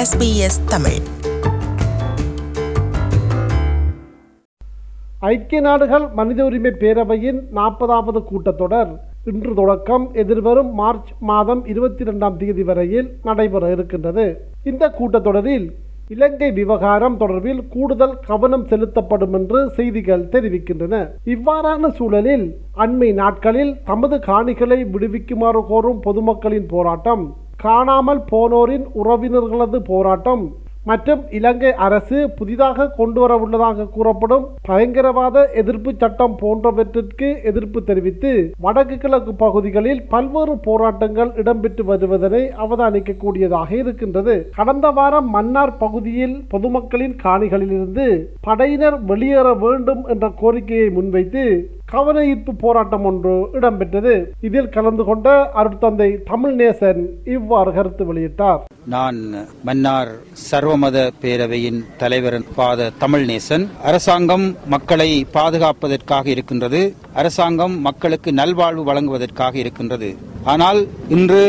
SBS Tamil. ஐக்கிய நாடுகள் மனித உரிமை பேரவையின் 40வது கூட்டத்தொடர் இன்று தொடக்கம் எதிர்வரும் மார்ச் மாதம் 22ஆம் தேதி வரையில் நடைபெற இருக்கின்றது. இந்த கூட்டத்தொடரில் இலங்கை விவகாரம் தொடர்பில் கூடுதல் கவனம் செலுத்தப்படும் என்று செய்திகள் தெரிவிக்கின்றன. இவ்வாறான சூழலில் அண்மை நாட்களில் தமது காணிகளை விடுவிக்குமாறு கோரும் பொதுமக்களின் போராட்டம், காணாமல் போனோரின் உறவினர்களது போராட்டம் மற்றும் இலங்கை அரசு புதிதாக கொண்டுவரவுள்ளதாக கூறப்படும் பயங்கரவாத எதிர்ப்பு சட்டம் போன்றவற்றிற்கு எதிர்ப்பு தெரிவித்து வடக்கு கிழக்கு பகுதிகளில் பல்வேறு போராட்டங்கள் இடம்பெற்று வருவதனை அவதானிக்கக்கூடியதாக இருக்கின்றது. கடந்த வாரம் மன்னார் பகுதியில் பொதுமக்களின் காணிகளிலிருந்து படையினர் வெளியேற வேண்டும் என்ற கோரிக்கையை முன்வைத்து கவன ஈர்ப்பு போராட்டம் ஒன்று இடம்பெற்றது. இதில் கலந்து கொண்ட அருட்தந்தை தமிழ்நேசன் இவ்வாறு கருத்து வெளியிட்டார். நான் மன்னார் சர்வமத பேரவையின் தலைவர் ஃபாதர் தமிழ்நேசன். அரசாங்கம் மக்களை பாதுகாப்பதற்காக இருக்கின்றது, அரசாங்கம் மக்களுக்கு நல்வாழ்வு வழங்குவதற்காக இருக்கின்றது. ஆனால் இன்று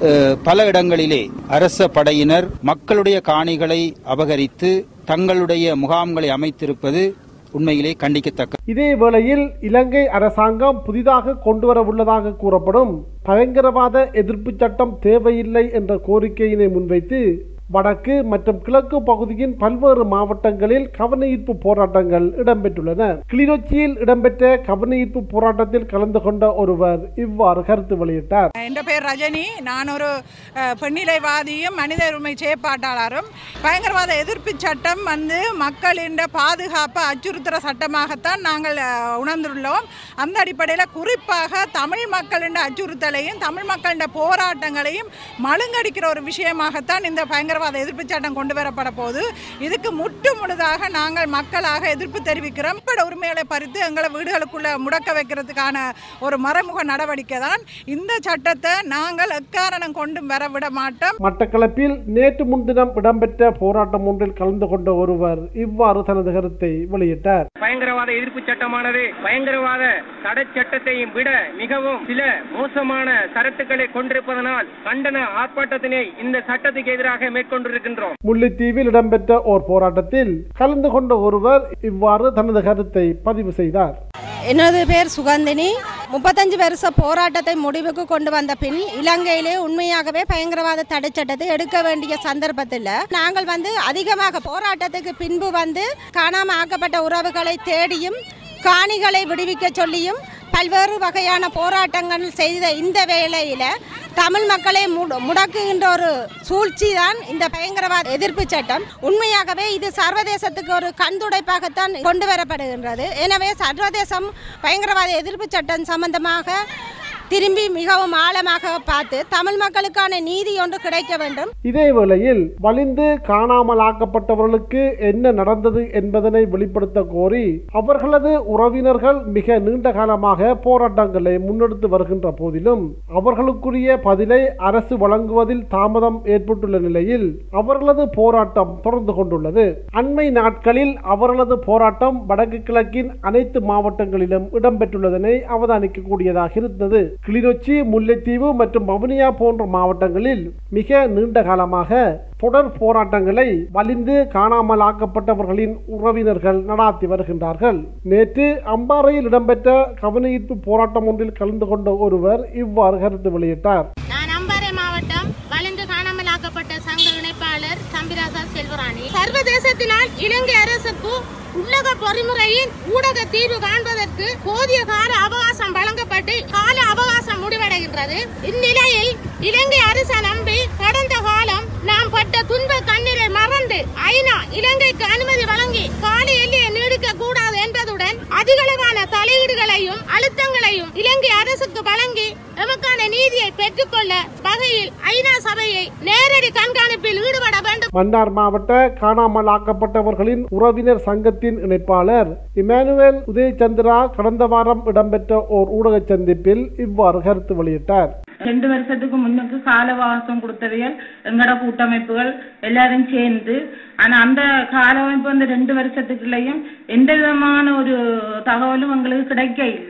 பல இடங்களிலே அரச படையினர் மக்களுடைய காணிகளை அபகரித்து தங்களுடைய முகாம்களை அமைத்திருப்பது உண்மையிலே கண்டிக்கத்தக்க. இதே வேளையில் இலங்கை அரசாங்கம் புதிதாக கொண்டுவர உள்ளதாக கூறப்படும் பயங்கரவாத எதிர்ப்பு சட்டம் தேவையில்லை என்ற கோரிக்கையினை முன்வைத்து வடக்கு மற்றும் கிழக்கு பகுதியின் பல்வேறு மாவட்டங்களில் கவன ஈர்ப்பு போராட்டங்கள் இடம்பெற்றுள்ளன. கிளிநொச்சியில் இடம்பெற்ற கவன ஈர்ப்பு போராட்டத்தில் கலந்து கொண்ட ஒருவர் இவ்வாறு கருத்து வெளியிட்டார். என் பேர் ரஜினி. நான் ஒரு பெண்ணிலைவாதியும் மனித உரிமை செயற்பாட்டாளரும். பயங்கரவாத எதிர்ப்பு சட்டம் மக்களின் பாதுகாப்பு அச்சுறுத்துற சட்டமாகத்தான் நாங்கள் உணர்ந்துள்ளோம். அந்த அடிப்படையில் குறிப்பாக தமிழ் மக்களின் அச்சுறுத்தலையும் தமிழ் மக்களின் போராட்டங்களையும் மழுங்கடிக்கிற ஒரு விஷயமாகத்தான் இந்த பயங்கரவாத எதிர்ப்பு சட்டம் கொண்டு வரப்பட போது இதுக்கு முற்று முழுதாக நாங்கள் மக்களாக எதிர்ப்பு தெரிவிக்கிறோம். உரிமைகளை பறித்து எங்களை வீடுகளுக்குள்ள முடக்க வைக்கிறதுக்கான ஒரு மறைமுக நடவடிக்கை தான். இந்த சட்டத்தை நாங்கள் எக்காரணம் கொண்டு வர விட மாட்டோம். மட்டக்களப்பில் நேற்று முன்தினம் இடம்பெற்ற போராட்டம் ஒன்றில் கலந்து கொண்ட ஒருவர் இவ்வாறு தனது கருத்தை வெளியிட்டார். பயங்கரவாத எதிர்ப்பு சட்டமானது பயங்கரவாத தடை சட்டத்தையும் விட மிகவும் சில மோசமான சரத்துக்களை கொண்டிருப்பதனால் கண்டன ஆர்ப்பாட்டத்தினை இந்த சட்டத்துக்கு எதிராக மேற்கொண்டிருக்கின்றோம். முல்லைத்தீவில் இடம்பெற்ற ஓர் போராட்டத்தில் கலந்து கொண்ட ஒருவர் இவ்வாறு தனது கருத்தை பதிவு செய்தார். எனது பேர் சுகந்தினி. 35 வருஷ போராட்டத்தை முடிவுக்கு கொண்டு வந்த பின் இலங்கையிலே உண்மையாகவே பயங்கரவாத தடை சட்டத்தை எடுக்க வேண்டிய சந்தர்ப்பத்தில் நாங்கள் அதிகமாக போராட்டத்துக்கு பின்பு காணாமல் ஆக்கப்பட்ட உறவுகளை தேடியும் காணிகளை விடுவிக்க சொல்லியும் பல்வேறு வகையான போராட்டங்கள் செய்த இந்த வேளையில தமிழ் மக்களை முடக்குகின்ற ஒரு சூழ்ச்சி தான் இந்த பயங்கரவாத எதிர்ப்பு சட்டம். உண்மையாகவே இது சர்வதேசத்துக்கு ஒரு கண்துடைப்பாகத்தான் கொண்டு வரப்படுகின்றது. எனவே சர்வதேசம் பயங்கரவாத எதிர்ப்பு சட்டம் சம்பந்தமாக திரும்பி மிகவும் ஆழமாக பார்த்து தமிழ் மக்களுக்கான நீதி ஒன்று கிடைக்க வேண்டும். இதே வேளையில் வலிந்து காணாமல் ஆக்கப்பட்டவர்களுக்கு என்ன நடந்தது என்பதனை வெளிப்படுத்த கோரி அவர்களது உறவினர்கள் மிக நீண்ட காலமாக போராட்டங்களை முன்னெடுத்து வருகின்ற போதிலும் அவர்களுக்குரிய பதிலை அரசு வழங்குவதில் தாமதம் ஏற்பட்டுள்ள நிலையில் அவர்களது போராட்டம் தொடர்ந்து கொண்டுள்ளது. அண்மை நாட்களில் அவர்களது போராட்டம் வடக்கு கிழக்கின் அனைத்து மாவட்டங்களிலும் இடம்பெற்றுள்ளதனை அவதானிக்கக்கூடியதாக இருந்தது. கிளிநொச்சி, முல்லைத்தீவு மற்றும் வவுனியா போன்ற மாவட்டங்களில் மிக நீண்ட காலமாக தொடர் போராட்டங்களை வலிந்து காணாமல் ஆக்கப்பட்டவர்களின் உறவினர்கள் நடாத்தி வருகின்றார்கள். நேற்று அம்பாறையில் இடம்பெற்ற கவன ஈர்ப்பு போராட்டம் ஒன்றில் கலந்து கொண்ட ஒருவர் இவ்வாறு கருத்து வெளியிட்டார். நான் அம்பாறை மாவட்டம் வலிந்து காணாமல் ஆக்கப்பட்ட சங்க இணைப்பாளர் தம்பிராசா செல்வராணி. சர்வதேசத்தினால் இலங்கை அரசுக்கு உள்ளக பொறிமுறையின் ஊடக தீர்வு காண்பதற்கு போதிய கால அவகாசம் வழங்கப்பட்டு கால அவகாசம் முடிவடைகின்றது. இந்நிலையில் இலங்கை அரசை நம்பி கடந்த காலம் நாம் பட்ட துன்ப கண்ணீரை மறந்து ஐநா இலங்கைக்கு அனுமதி வழங்கி கால எல்லையை நீடிக்க கூடாது என்பதுடன் அதிகளவான தலையீடுகளையும் அழுத்தங்களையும் இலங்கை அரசுக்கு வழங்கி எமக்கான நீதியை பெற்றுக்கொள்ள வகையில் ஐநா சபையை நேரடி கண்காணிப்பில் ஈடுபட வேண்டும். மன்னார் மாவட்ட காணாமல் ஆக்கப்பட்டவர்களின் உறவினர் சங்கத்தின் இணைப்பாளர் இமானுவேல் உதயச்சந்திரா கடந்த வாரம் இடம்பெற்ற ஓர் ஊடக சந்திப்பில் இவ்வாறு கருத்து வெளியிட்டார். 2 வருஷத்துக்கு முன்னுக்கு கால அவகாசம் கொடுத்தவைகள் எங்கட கூட்டமைப்புகள் எல்லாரும் சேர்ந்து, ஆனா அந்த கால அமைப்பு 2 வருஷத்துக்குள்ளேயும் எந்த விதமான ஒரு தகவலும் எங்களுக்கு கிடைக்க இல்லை.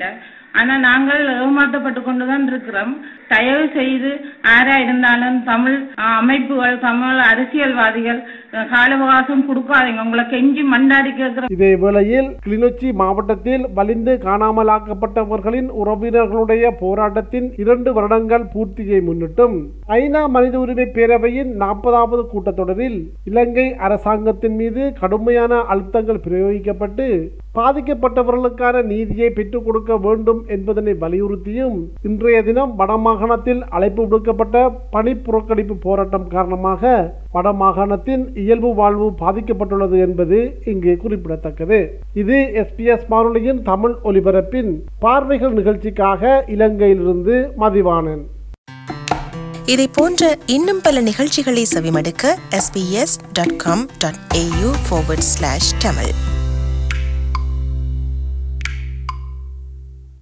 ஆனா நாங்கள் ஏமாற்றப்பட்டு கொண்டுதான் இருக்கிறோம். தயவு செய்து ஆரா இருந்தாலும் தமிழ் அமைப்புகள், தமிழ் அரசியல்வாதிகள் கால அவகாசம் கொடுக்காதீங்க. உங்களை கெஞ்சி மண்டாடி கேட்கிறோம். இதே வேளையில் கிளிநொச்சி மாவட்டத்தில் வலிந்து காணாமலாக்கப்பட்டவர்களின் உறவினர்களுடைய போராட்டத்தின் 2 வருடங்கள் பூர்த்தியை முன்னிட்டும் ஐநா மனித உரிமை பேரவையின் 40வது கூட்டத்தொடரில் இலங்கை அரசாங்கத்தின் மீது கடுமையான அழுத்தங்கள் பிரயோகிக்கப்பட்டு பாதிக்கப்பட்டவர்களுக்கான நீதியை பெற்றுக் கொடுக்க வேண்டும் என்பதனை வலியுறுத்தியும் இன்றைய தினம் வடமாகாணத்தில் அழைப்பு விடுக்கப்பட்ட பணி புறக்கணிப்பு போராட்டம் காரணமாக வடமாகாணத்தின் இயல்பு வாழ்வு பாதிக்கப்பட்டுள்ளது என்பது இங்கு குறிப்பிடத்தக்கது. இது SBS வானொலியின் தமிழ் ஒலிபரப்பின் பார்வைகள் நிகழ்ச்சிக்காக இலங்கையிலிருந்து மதிவாணன். இதை போன்ற இன்னும் பல நிகழ்ச்சிகளை செவிமடுக்க sbs.com.au/tamil